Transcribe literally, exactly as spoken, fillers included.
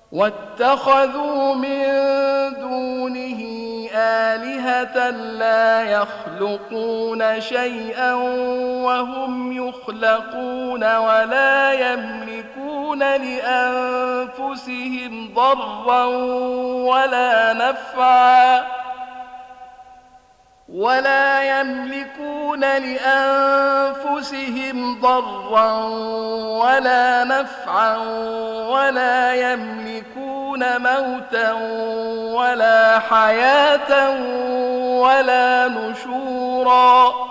واتخذوا من دونه آلهة لا يخلقون شيئا وهم يخلقون ولا يملكون لأنفسهم ضرا ولا نفعا ولا يملكون لأنفسهم ضرا ولا نفعا ولا يملكون موتا ولا حياة ولا نشورا